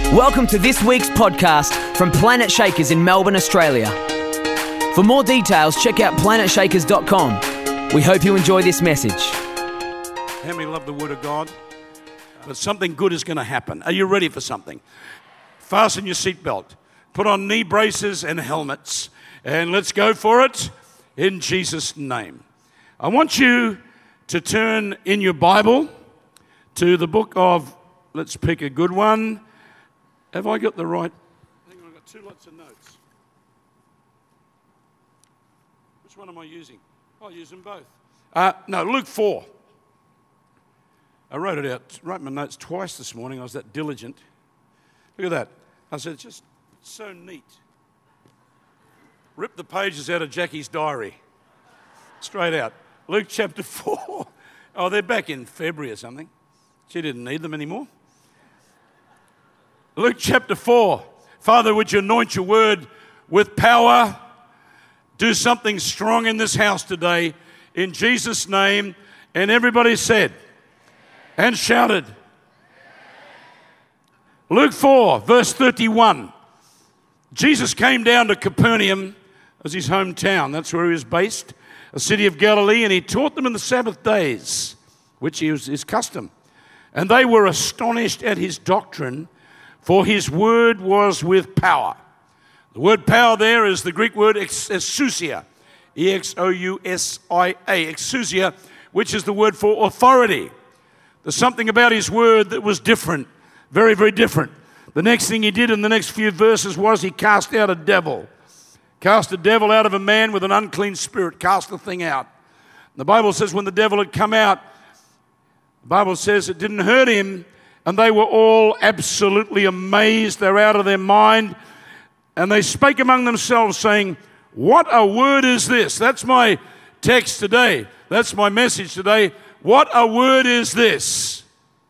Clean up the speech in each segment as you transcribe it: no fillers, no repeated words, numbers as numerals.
Welcome to this week's podcast from Planet Shakers in Melbourne, Australia. For more details, check out planetshakers.com. We hope you enjoy this message. How many love the Word of God? But something good is going to happen. Are you ready for something? Fasten your seatbelt. Put on knee braces and helmets. And let's go for it in Jesus' name. I want you to turn in your Bible to the book of, let's pick a good one. Have I got the right? I think I've got two lots of notes. Which one am I using? I'll use them both. No, Luke 4. I wrote my notes twice this morning. I was that diligent. Look at that. I said, it's just so neat. Rip the pages out of Jackie's diary. Straight out. Luke chapter 4. Oh, they're back in February or something. She didn't need them anymore. Luke chapter 4. Father, would you anoint your word with power? Do something strong in this house today. In Jesus' name. And everybody said and shouted. Luke 4, verse 31. Jesus came down to Capernaum as his hometown. That's where he was based, a city of Galilee, and he taught them in the Sabbath days, which was his custom. And they were astonished at his doctrine, for his word was with power. The word power there is the Greek word exousia, E-X-O-U-S-I-A, exousia, which is the word for authority. There's something about his word that was different, very, very different. The next thing he did in the next few verses was he cast out a devil. Cast a devil out of a man with an unclean spirit, cast the thing out. The Bible says when the devil had come out, the Bible says it didn't hurt him, and they were all absolutely amazed. They're out of their mind. And they spake among themselves, saying, what a word is this? That's my text today. That's my message today. What a word is this?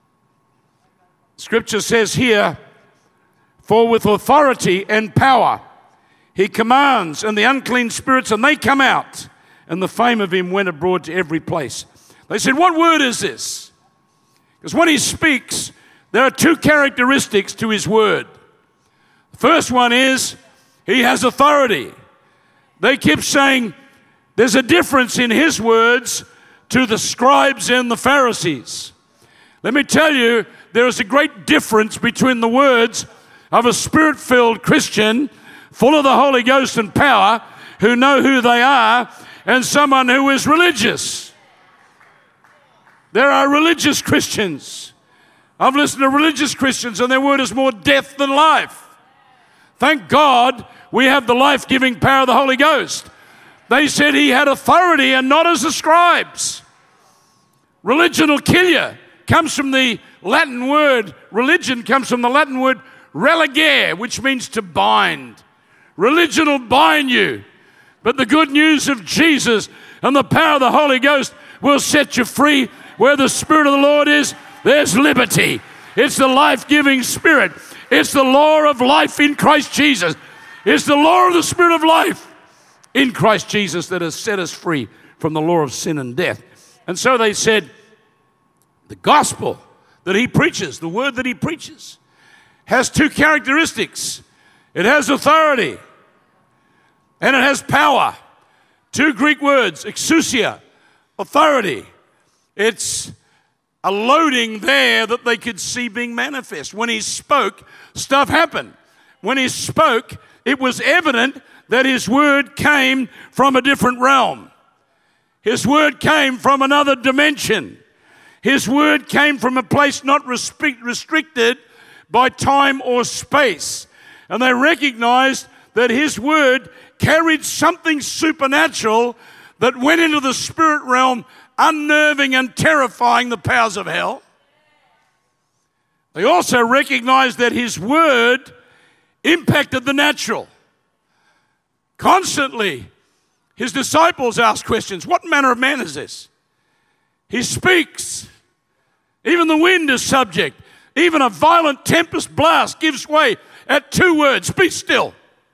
Scripture says here, for with authority and power he commands, and the unclean spirits, and they come out. And the fame of him went abroad to every place. They said, what word is this? Because when he speaks, there are two characteristics to his word. The first one is he has authority. They keep saying there's a difference in his words to the scribes and the Pharisees. Let me tell you, there is a great difference between the words of a spirit-filled Christian full of the Holy Ghost and power who know who they are and someone who is religious. There are religious Christians. I've listened to religious Christians and their word is more death than life. Thank God we have the life-giving power of the Holy Ghost. They said he had authority and not as the scribes. Religion will kill you. Comes from the Latin word, religion comes from the Latin word religare, which means to bind. Religion will bind you. But the good news of Jesus and the power of the Holy Ghost will set you free. Where the Spirit of the Lord is, there's liberty. It's the life-giving Spirit. It's the law of life in Christ Jesus. It's the law of the Spirit of life in Christ Jesus that has set us free from the law of sin and death. And so they said, the gospel that he preaches, the word that he preaches, has two characteristics. It has authority and it has power. Two Greek words, exousia, authority. It's a loading there that they could see being manifest. When he spoke, stuff happened. When he spoke, it was evident that his word came from a different realm. His word came from another dimension. His word came from a place not restricted by time or space. And they recognized that his word carried something supernatural that went into the spirit realm, unnerving and terrifying the powers of hell. They also recognized that his word impacted the natural. Constantly, his disciples asked questions. What manner of man is this? He speaks. Even the wind is subject. Even a violent tempest blast gives way at two words, be still.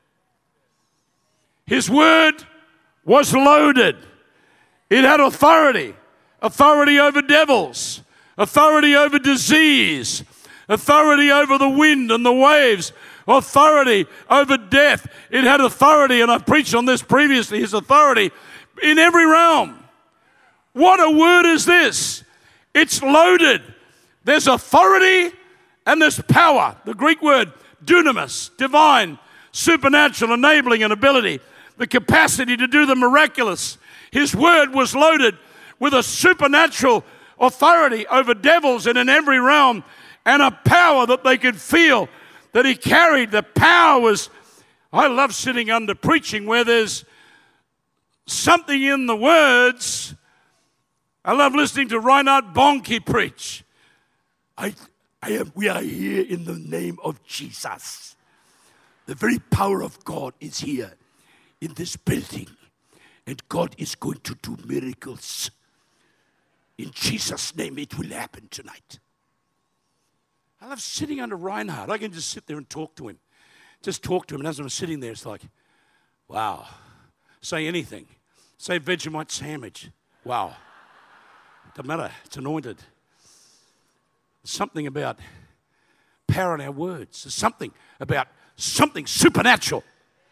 His word was loaded. It had authority. Authority over devils. Authority over disease. authority over the wind and the waves, authority over death. It had authority, and I've preached on this previously, his authority in every realm. What a word is this? It's loaded. There's authority and there's power. The Greek word dunamis, divine, supernatural, enabling and ability, the capacity to do the miraculous. His word was loaded with a supernatural authority over devils and in every realm, and a power that they could feel that he carried. The power was, I love sitting under preaching where there's something in the words. I love listening to Reinhard Bonnke preach. We are here in the name of Jesus. The very power of God is here in this building, and God is going to do miracles. In Jesus' name, it will happen tonight. I love sitting under Reinhard. I can just sit there and talk to him. Just talk to him. And as I'm sitting there, it's like, wow. Say anything. Say Vegemite sandwich. Wow. Doesn't matter. It's anointed. There's something about power in our words. There's something about something supernatural.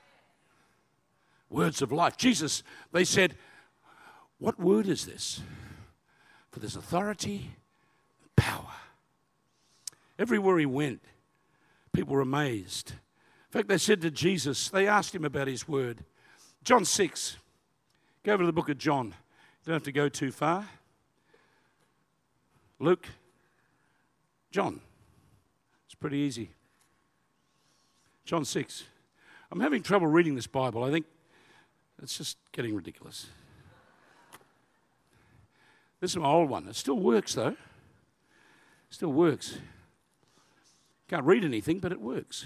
Words of life. Jesus, they said, what word is this? For there's authority and power. Everywhere he went, people were amazed. In fact, they said to Jesus, they asked him about his word. John 6. Go over to the book of John. You don't have to go too far. Luke. John. It's pretty easy. John 6. I'm having trouble reading this Bible. I think it's just getting ridiculous. This is my old one. It still works, though. Still works. Can't read anything, but it works.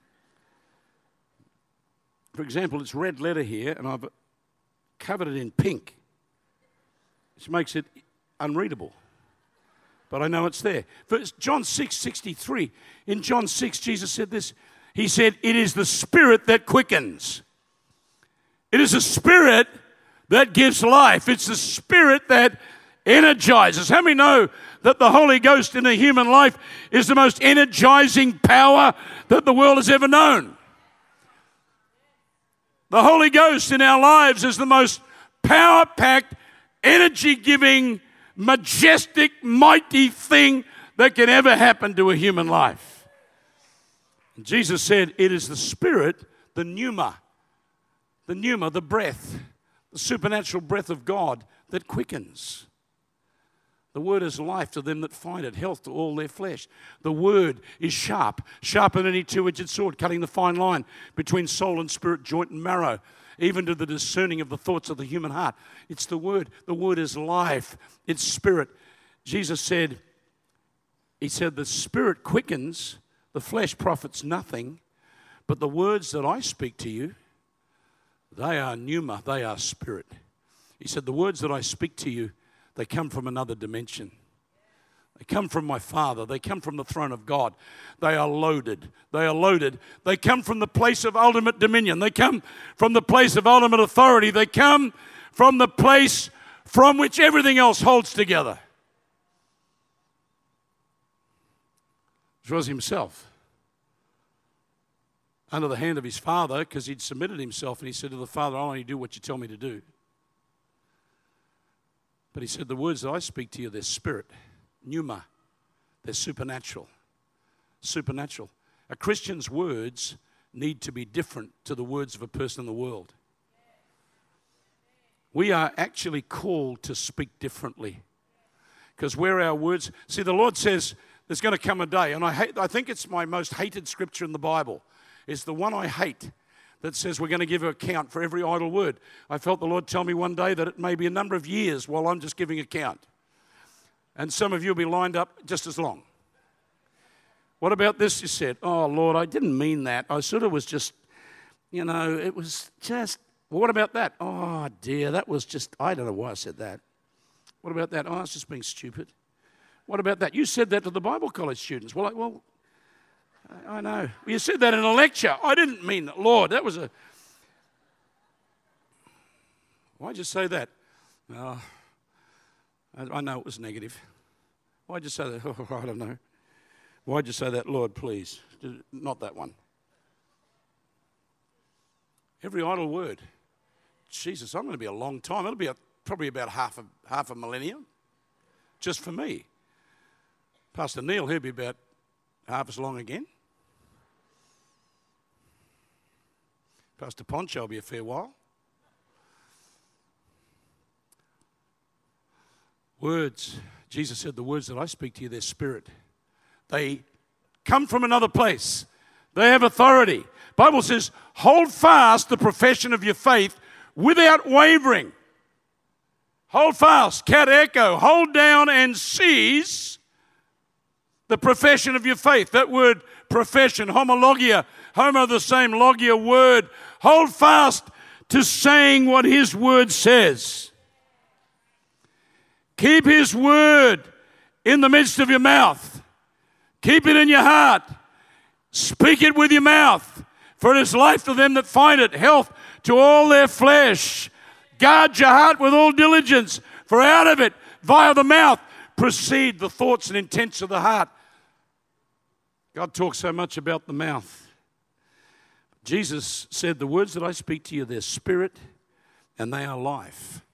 For example, it's red letter here, and I've covered it in pink, which makes it unreadable. But I know it's there. First, John 6:63. In John 6, Jesus said this. He said, it is the Spirit that quickens. It is the Spirit that gives life. It's the Spirit that energizes. How many know that the Holy Ghost in a human life is the most energizing power that the world has ever known? The Holy Ghost in our lives is the most power-packed, energy-giving, majestic, mighty thing that can ever happen to a human life. And Jesus said, it is the Spirit, the pneuma, the breath, the supernatural breath of God that quickens. The word is life to them that find it, health to all their flesh. The word is sharp, sharper than any two-edged sword, cutting the fine line between soul and spirit, joint and marrow, even to the discerning of the thoughts of the human heart. It's the word. The word is life. It's spirit. Jesus said, he said, the spirit quickens, the flesh profits nothing, but the words that I speak to you, they are pneuma, they are spirit. He said, the words that I speak to you, they come from another dimension. They come from my Father. They come from the throne of God. They are loaded. They are loaded. They come from the place of ultimate dominion. They come from the place of ultimate authority. They come from the place from which everything else holds together. Which was himself. Under the hand of his Father, because he'd submitted himself, and he said to the Father, I'll only do what you tell me to do. But he said, the words that I speak to you, they're spirit, pneuma, they're supernatural. Supernatural. A Christian's words need to be different to the words of a person in the world. We are actually called to speak differently. Because where our words, see, the Lord says there's going to come a day, and I think it's my most hated scripture in the Bible. It's the one I hate. That says we're going to give an account for every idle word. I felt the Lord tell me one day that it may be a number of years while I'm just giving account. And some of you will be lined up just as long. What about this? You said, oh, Lord, I didn't mean that. I sort of was just, it was just, well, what about that? Oh, dear, that was just, I don't know why I said that. What about that? Oh, I was just being stupid. What about that? You said that to the Bible college students. Well, I know. You said that in a lecture. I didn't mean that. Lord, that was a... Why'd you say that? Oh, I know it was negative. Why'd you say that? Oh, I don't know. Why'd you say that, Lord, please? Not that one. Every idle word. Jesus, I'm going to be a long time. It'll be probably about half a millennium, just for me. Pastor Neil, he'll be about half as long again. Pastor Poncho will be a fair while. Words. Jesus said, the words that I speak to you, they're spirit. They come from another place. They have authority. Bible says, hold fast the profession of your faith without wavering. Hold fast, kateko, hold down and seize the profession of your faith. That word profession, homologia, homo the same, logia word. Hold fast to saying what his word says. Keep his word in the midst of your mouth. Keep it in your heart. Speak it with your mouth. For it is life to them that find it, health to all their flesh. Guard your heart with all diligence, for out of it, via the mouth, proceed the thoughts and intents of the heart. God talks so much about the mouth. Jesus said, the words that I speak to you, they're spirit and they are life.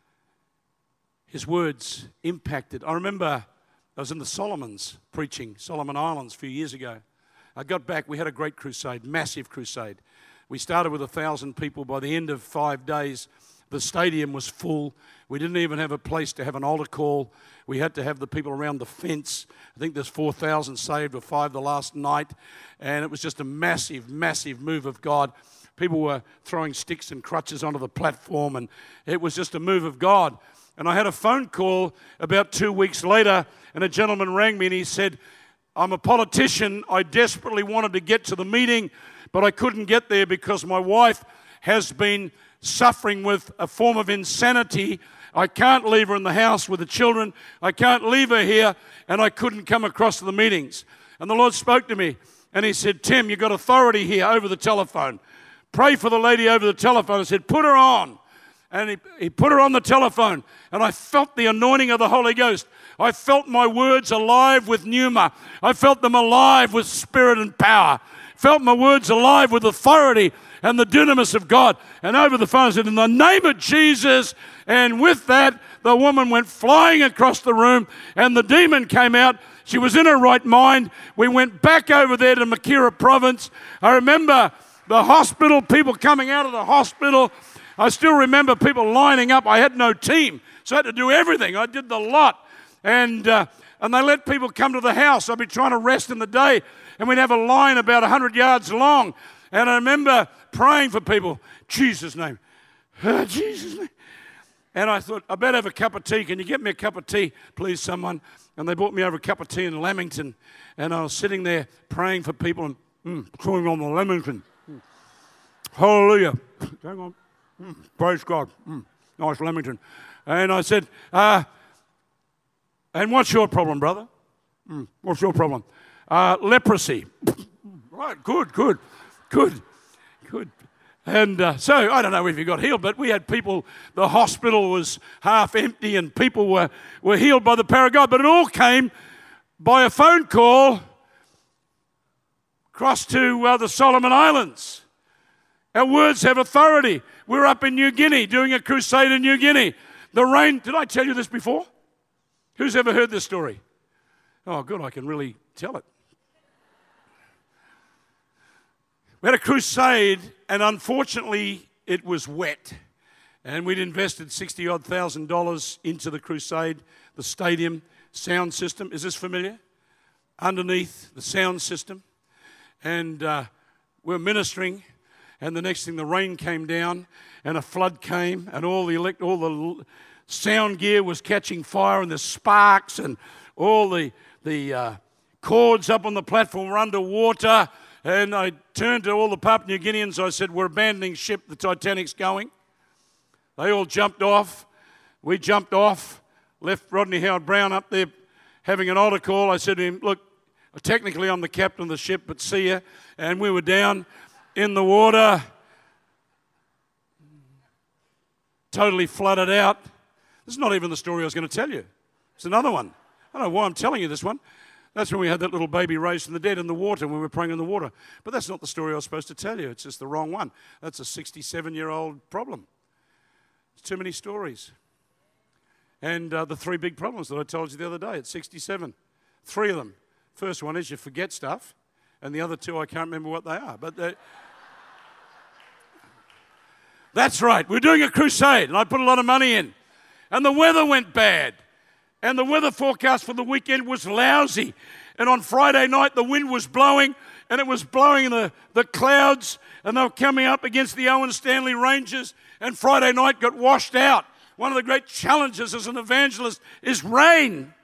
His words impacted. I remember I was in the Solomons preaching, Solomon Islands, a few years ago. I got back, we had a great crusade, massive crusade. We started with 1,000 people. By the end of 5 days, the stadium was full. We didn't even have a place to have an altar call. We had to have the people around the fence. I think there's 4,000 saved, or 5 the last night. And it was just a massive, massive move of God. People were throwing sticks and crutches onto the platform, and it was just a move of God. And I had a phone call about 2 weeks later, and a gentleman rang me and he said, I'm a politician. I desperately wanted to get to the meeting, but I couldn't get there because my wife has been suffering with a form of insanity. I can't leave her in the house with the children. I can't leave her here, and I couldn't come across to the meetings. And the Lord spoke to me, and he said, Tim, you've got authority here over the telephone. Pray for the lady over the telephone. I said, put her on. And he put her on the telephone, and I felt the anointing of the Holy Ghost. I felt my words alive with pneuma. I felt them alive with spirit and power. Felt my words alive with authority and the dunamis of God. And over the phone I said, in the name of Jesus. And with that, the woman went flying across the room, and the demon came out. She was in her right mind. We went back over there to Makira province. I remember the hospital, people coming out of the hospital. I still remember people lining up. I had no team, so I had to do everything. I did the lot. And they let people come to the house. I'd be trying to rest in the day, and we'd have a line about 100 yards long. And I remember praying for people, Jesus' name, Jesus' name. And I thought, I better have a cup of tea. Can you get me a cup of tea, please, someone? And they brought me over a cup of tea in Lamington. And I was sitting there praying for people and chewing on the Lamington. Hallelujah. Hang on. Praise God. Nice Lamington. And I said, and what's your problem, brother? What's your problem? Leprosy. Right, good. And so, I don't know if you got healed, but we had people, the hospital was half empty and people were healed by the power of God. But it all came by a phone call across to the Solomon Islands. Our words have authority. We're up in New Guinea doing a crusade in New Guinea. The rain, did I tell you this before? Who's ever heard this story? Oh, good, I can really tell it. We had a crusade, and unfortunately, it was wet. And we'd invested $60,000 into the crusade, the stadium, sound system. Is this familiar? Underneath the sound system. And we're ministering. And the next thing, the rain came down, and a flood came, and all the sound gear was catching fire, and the sparks, and all the cords up on the platform were underwater. And I turned to all the Papua New Guineans. I said, we're abandoning ship. The Titanic's going. They all jumped off. We jumped off, left Rodney Howard-Brown up there having an altar call. I said to him, look, technically I'm the captain of the ship, but see ya. And we were down in the water, totally flooded out. This is not even the story I was going to tell you. It's another one. I don't know why I'm telling you this one. That's when we had that little baby raised from the dead in the water when we were praying in the water. But that's not the story I was supposed to tell you. It's just the wrong one. That's a 67-year-old problem. It's too many stories. And the 3 big problems that I told you the other day at 67. 3 of them. First one is you forget stuff. And the other 2, I can't remember what they are. But that's right. We're doing a crusade. And I put a lot of money in. And the weather went bad. And the weather forecast for the weekend was lousy. And on Friday night, the wind was blowing, and it was blowing in the clouds, and they were coming up against the Owen Stanley Ranges, and Friday night got washed out. One of the great challenges as an evangelist is rain.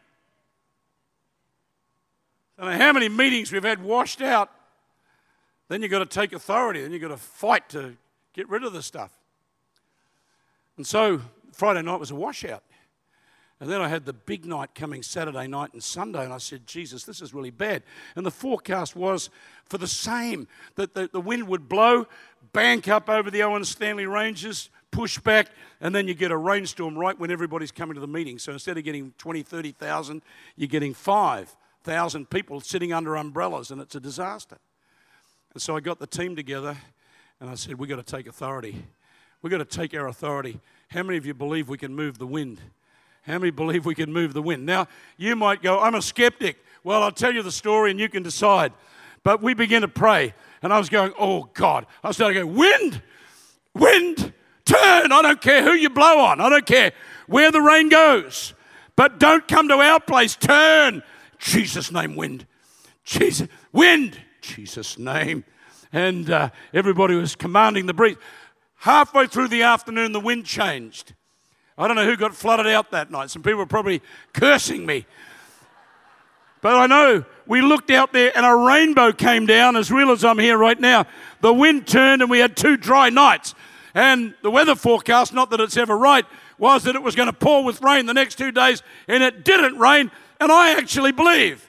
I don't know how many meetings we've had washed out. Then you've got to take authority. Then you've got to fight to get rid of the stuff. And so Friday night was a washout. And then I had the big night coming Saturday night and Sunday, and I said, Jesus, this is really bad. And the forecast was for the same, that the wind would blow, bank up over the Owen Stanley Ranges, push back, and then you get a rainstorm right when everybody's coming to the meeting. So instead of getting 20, 30,000, you're getting 5,000 people sitting under umbrellas, and it's a disaster. And so I got the team together, and I said, we've got to take authority. We've got to take our authority. How many of you believe we can move the wind? How many believe we can move the wind? Now, you might go, I'm a skeptic. Well, I'll tell you the story and you can decide. But we began to pray, and I was going, oh, God. I started going, wind, turn. I don't care who you blow on. I don't care where the rain goes. But don't come to our place. Turn. Jesus' name, wind. Jesus, wind. Jesus' name. And everybody was commanding the breeze. Halfway through the afternoon, the wind changed. I don't know who got flooded out that night. Some people were probably cursing me. But I know we looked out there and a rainbow came down as real as I'm here right now. The wind turned and we had 2 dry nights. And the weather forecast, not that it's ever right, was that it was going to pour with rain the next 2 days, and it didn't rain. And I actually believe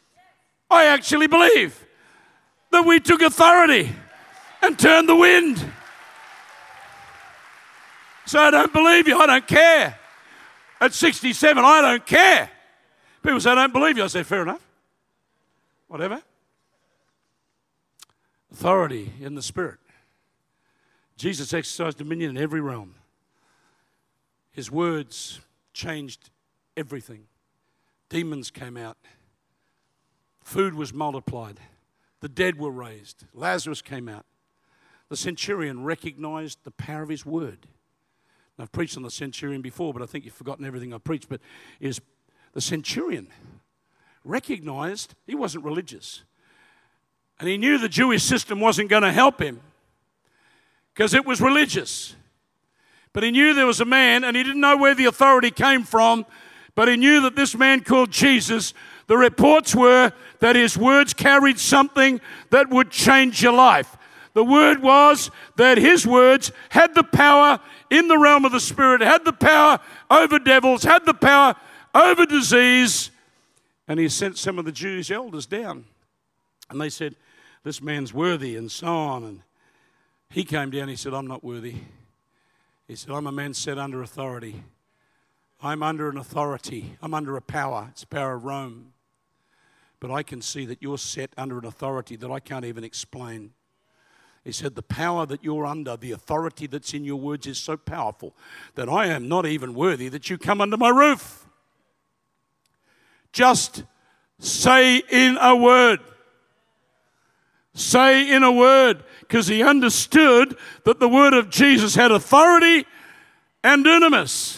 that we took authority and turned the wind. So I don't believe you. I don't care. At 67, I don't care. People say, I don't believe you. I say, fair enough. Whatever. Authority in the Spirit. Jesus exercised dominion in every realm. His words changed everything. Demons came out. Food was multiplied. The dead were raised. Lazarus came out. The centurion recognized the power of his word. I've preached on the centurion before, but I think you've forgotten everything I've preached. But is the centurion recognized he wasn't religious. And he knew the Jewish system wasn't going to help him because it was religious. But he knew there was a man, and he didn't know where the authority came from, but he knew that this man called Jesus, the reports were that his words carried something that would change your life. The word was that his words had the power in the realm of the Spirit, had the power over devils, had the power over disease. And he sent some of the Jewish elders down. And they said, this man's worthy, and so on. And he came down, he said, I'm not worthy. He said, I'm a man set under authority. I'm under an authority. I'm under a power. It's the power of Rome. But I can see that you're set under an authority that I can't even explain. He said, the power that you're under, the authority that's in your words is so powerful that I am not even worthy that you come under my roof. Just say in a word. Say in a word. Because he understood that the word of Jesus had authority and dunamis.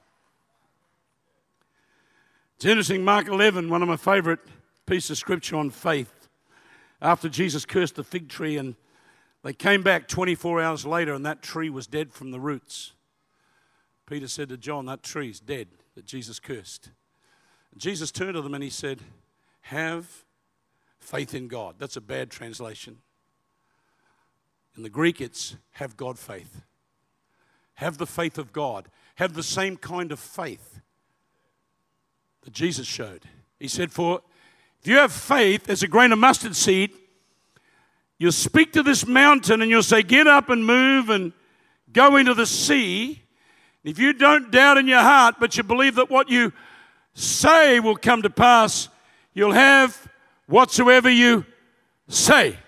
It's interesting, Mark 11, one of my favorite pieces of scripture on faith. After Jesus cursed the fig tree, and they came back 24 hours later, and that tree was dead from the roots. Peter said to John, that tree's dead that Jesus cursed. And Jesus turned to them and he said, have faith in God. That's a bad translation. In the Greek, it's have God faith. Have the faith of God. Have the same kind of faith that Jesus showed. He said, for if you have faith as a grain of mustard seed, you'll speak to this mountain and you'll say, get up and move and go into the sea. If you don't doubt in your heart, but you believe that what you say will come to pass, you'll have whatsoever you say.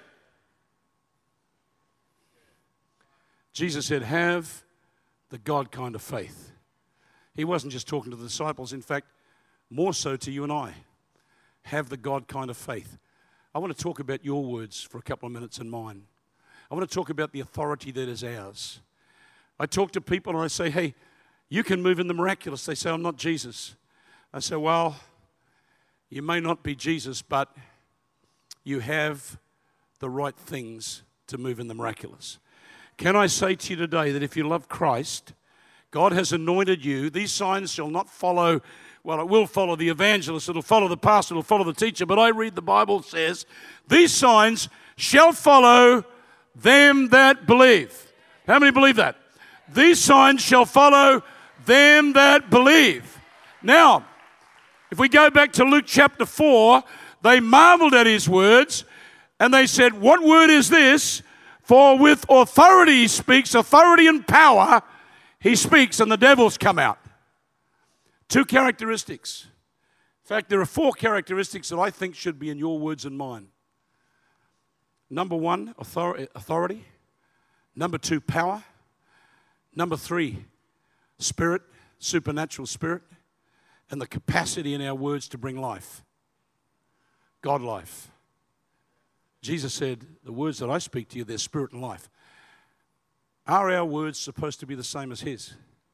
Jesus said, have the God kind of faith. He wasn't just talking to the disciples. In fact, more so to you and I. Have the God kind of faith. I want to talk about your words for a couple of minutes and mine. I want to talk about the authority that is ours. I talk to people and I say, hey, you can move in the miraculous. They say, I'm not Jesus. I say, well, you may not be Jesus, but you have the right things to move in the miraculous. Can I say to you today that if you love Christ, God has anointed you. These signs shall not follow, well, it will follow the evangelist, it'll follow the pastor, it'll follow the teacher, but I read the Bible says, these signs shall follow them that believe. How many believe that? These signs shall follow them that believe. Now, if we go back to Luke chapter 4, they marveled at his words, and they said, what word is this? For with authority he speaks, authority and power he speaks, and the devils come out. 2 characteristics. In fact, there are 4 characteristics that I think should be in your words and mine. Number 1, authority. Number 2, power. Number 3, spirit, supernatural spirit, and the capacity in our words to bring life. God life. Jesus said, the words that I speak to you, they're spirit and life. Are our words supposed to be the same as his?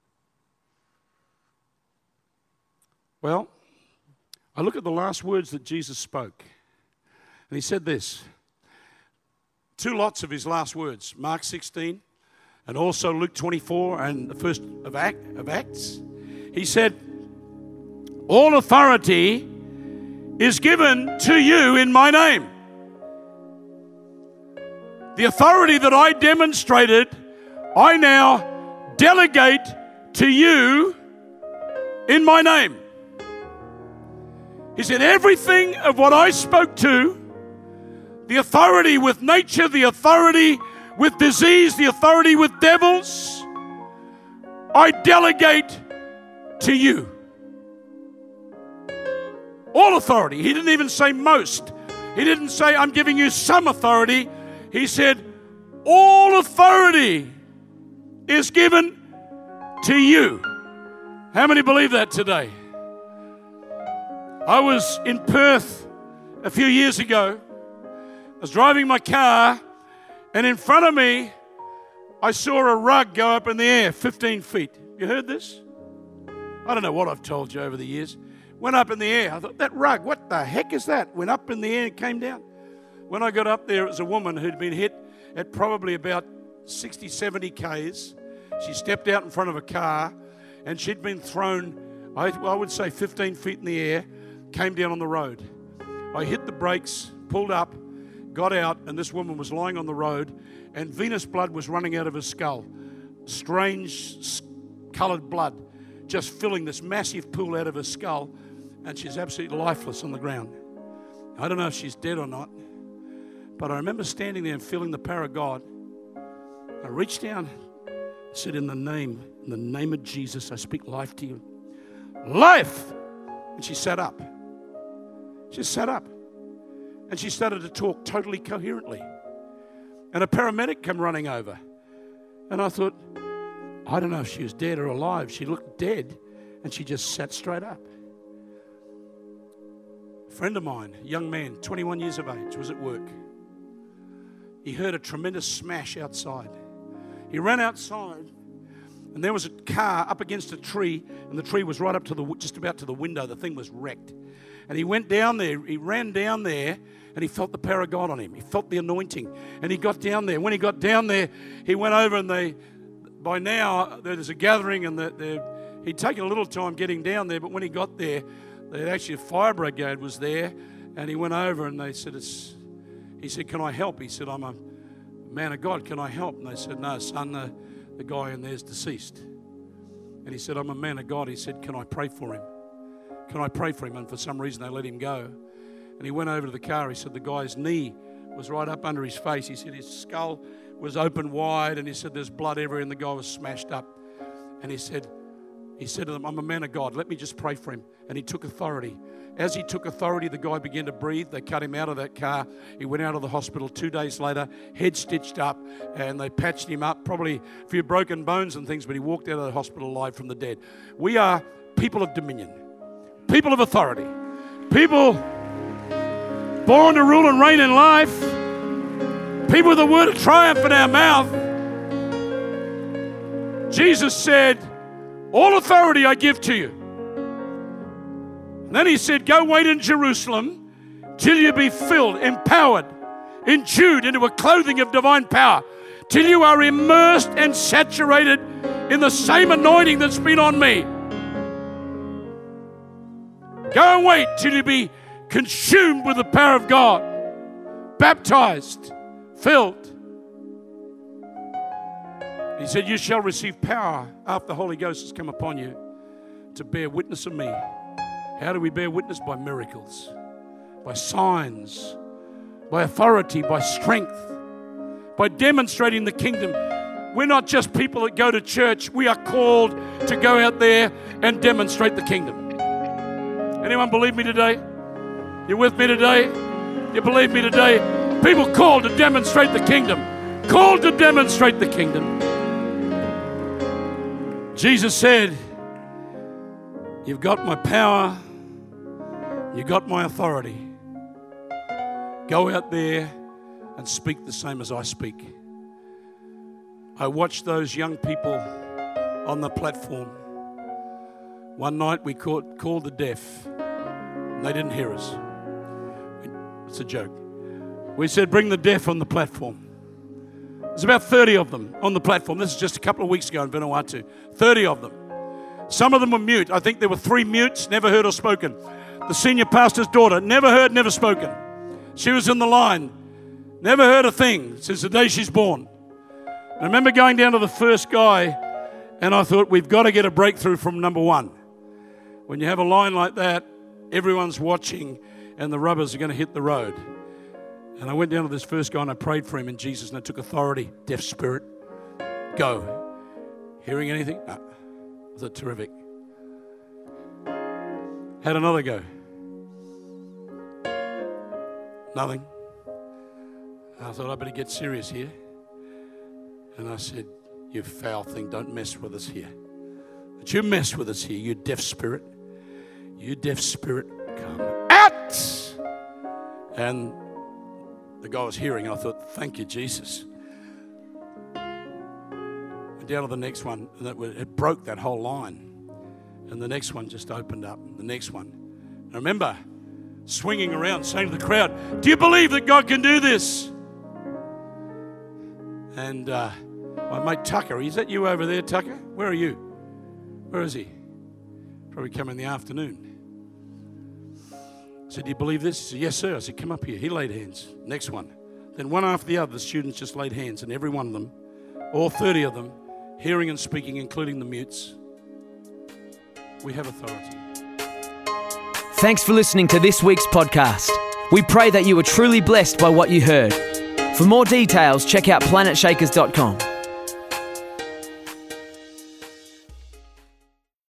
Well, I look at the last words that Jesus spoke, and he said this. 2 lots of his last words, Mark 16, and also Luke 24, and the first of Acts. He said, all authority is given to you in my name. The authority that I demonstrated, I now delegate to you in my name. He said, everything of what I spoke to, the authority with nature, the authority with disease, the authority with devils, I delegate to you. All authority. He didn't even say most. He didn't say, I'm giving you some authority. He said, all authority is given to you. How many believe that today? I was in Perth a few years ago. I was driving my car, and in front of me, I saw a rug go up in the air, 15 feet. You heard this? I don't know what I've told you over the years. Went up in the air. I thought, that rug, what the heck is that? Went up in the air and came down. When I got up there, it was a woman who'd been hit at probably about 60, 70 Ks. She stepped out in front of a car, and she'd been thrown, I would say 15 feet in the air, came down on the road. I hit the brakes, pulled up, got out, and this woman was lying on the road, and venous blood was running out of her skull. Strange coloured blood just filling this massive pool out of her skull, and she's absolutely lifeless on the ground. I don't know if she's dead or not, but I remember standing there and feeling the power of God. I reached down, said, in the name of Jesus, I speak life to you. Life! And she sat up. She sat up. And she started to talk totally coherently. And a paramedic came running over. And I thought, I don't know if she was dead or alive. She looked dead, and she just sat straight up. A friend of mine, a young man, 21 years of age, was at work. He heard a tremendous smash outside. He ran outside, and there was a car up against a tree, and the tree was right up to just about to the window. The thing was wrecked. And he went down there, he ran down there, and he felt the power of God on him. He felt the anointing, and he got down there. When he got down there, he went over, and by now, there's a gathering, and he'd taken a little time getting down there, but when he got there, actually a fire brigade was there, and he went over, and they said, he said, can I help? He said, I'm a man of God, can I help? And they said, no, son, the guy in there's deceased. And he said, I'm a man of God. He said, can I pray for him? Can I pray for him? And for some reason, they let him go. And he went over to the car. He said the guy's knee was right up under his face. He said his skull was open wide, and he said there's blood everywhere, and the guy was smashed up. And he said, He said to them, I'm a man of God. Let me just pray for him. And he took authority. As he took authority, the guy began to breathe. They cut him out of that car. He went out of the hospital 2 days later, head stitched up, and they patched him up, probably a few broken bones and things, but he walked out of the hospital alive from the dead. We are people of dominion, people of authority, people born to rule and reign in life, people with a word of triumph in our mouth. Jesus said, all authority I give to you. And then he said, go wait in Jerusalem till you be filled, empowered, endued into a clothing of divine power, till you are immersed and saturated in the same anointing that's been on me. Go and wait till you be consumed with the power of God, baptized, filled. He said, you shall receive power after the Holy Ghost has come upon you to bear witness of me. How do we bear witness? By miracles, by signs, by authority, by strength, by demonstrating the kingdom. We're not just people that go to church. We are called to go out there and demonstrate the kingdom. Anyone believe me today? You with me today? You believe me today? People called to demonstrate the kingdom. Called to demonstrate the kingdom. Jesus said, you've got my power, you've got my authority. Go out there and speak the same as I speak. I watched those young people on the platform. One night we called the deaf, and they didn't hear us. It's a joke. We said, bring the deaf on the platform. There's about 30 of them on the platform. This is just a couple of weeks ago in Vanuatu. 30 of them. Some of them were mute. I think there were 3 mutes, never heard or spoken. The senior pastor's daughter, never heard, never spoken. She was in the line, never heard a thing since the day she's born. I remember going down to the first guy, and I thought, we've got to get a breakthrough from number 1. When you have a line like that, everyone's watching, and the rubbers are going to hit the road. And I went down to this first guy and I prayed for him in Jesus' name. I took authority. Deaf spirit, go. Hearing anything? No. Was it terrific? Had another go. Nothing. I thought I better get serious here. And I said, you foul thing, don't mess with us here. But you mess with us here, you deaf spirit. You deaf spirit, come out! And the guy was hearing, and I thought, thank you, Jesus. Went down to the next one, and it broke that whole line. And the next one just opened up, the next one. I remember swinging around, saying to the crowd, do you believe that God can do this? And my mate Tucker, is that you over there, Tucker? Where are you? Where is he? Probably come in the afternoon. I said, do you believe this? He said, yes, sir. I said, come up here. He laid hands. Next one. Then one after the other, the students just laid hands, and every one of them, all 30 of them, hearing and speaking, including the mutes. We have authority. Thanks for listening to this week's podcast. We pray that you were truly blessed by what you heard. For more details, check out planetshakers.com.